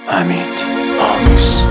حمید آمیز.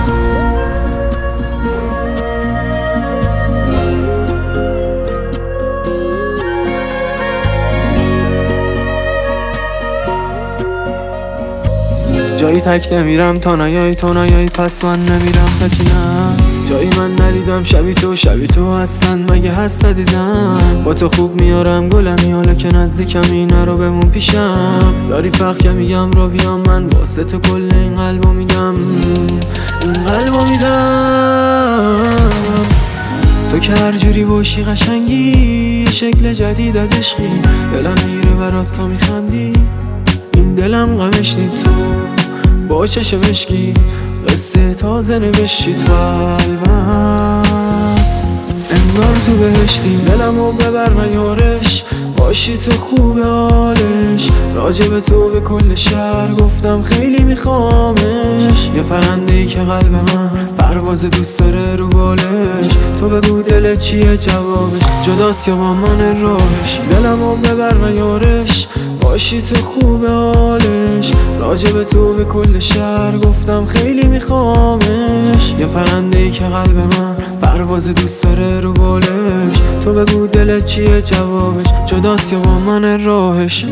جایی تک نمیرم تا نیایی، تو نیایی پس من نمیرم تا کی نه. جایی من ندیدم شبی تو هستن مگه هست عزیزم. با تو خوب میارم گلمی حالا که نزدیکمی نرو بمون پیشم. داری فرق که میگم را بیام من واسه تو کل این قلبو میدم، این قلبو میدم. تو که هر جوری باشی قشنگی، شکل جدید از عشقی، دلم میره برات تا میخندی. این دلم غمش نی تو با چشم عشقی، قصه تازه نوشتی تو قلبم. انگار تو بهشتی، دلمو ببر نیارش، باشی تو خوبه حالش. راجب تو به کل شهر گفتم خیلی میخوامش. یه پرنده ای که قلب من پرواز دوست داره رو بالش. تو بگو دلت چیه جوابش، جداست یا با من راهش. دلمو ببر نیارش، باشی تو خوبه حالش. راجب تو به کل شهر گفتم خیلی میخوامش. یه پرنده ای که قلب من پرواز دوست داره رو بالش. تو بگو دلت چیه جوابش، جداست یا با من راهش.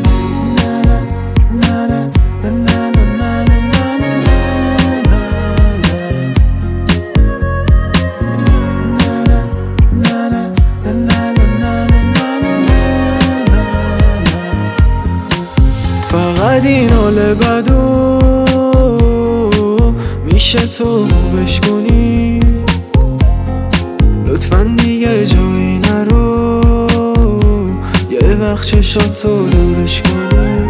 فقط این حال بدو میشه تو خوبش کنی، لطفاً دیگه جایی نرو، یه وقت چشاتو دورش کنی.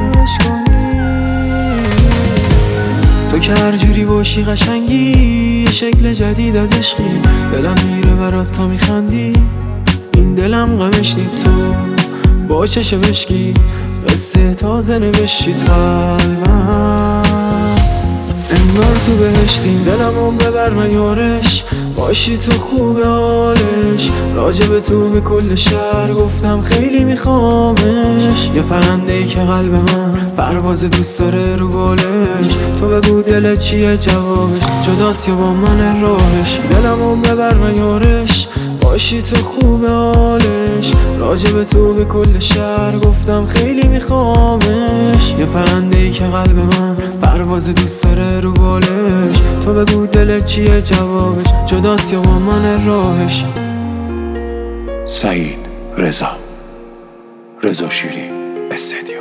تو که هر جوری باشی قشنگی، یه شکل جدید از عشقی، دلم میره برات تا میخندی. این دلم غمش نی تو با چشم عشقی، قصه تازه نوشتی تو قلبم. انگار تو بهشتی، دلمو ببر نیارش، باشی تو خوبه حالش. راجب تو به کل شهر گفتم خیلی میخوامش. یه پرنده ای که قلب من پرواز دوست داره رو بالش. تو بگو دلت چیه جوابش، جداست یا با من راهش. دلمو ببر نیارش، باشی تو خوبه حالش. راجب تو به کل شهر گفتم خیلی میخوامش. یه پرنده ای که قلب من پرواز دوست داره رو بالش. تو بگو دلت چیه جوابش، جداست یا با من راهش. سعید رضا شیری استدیو.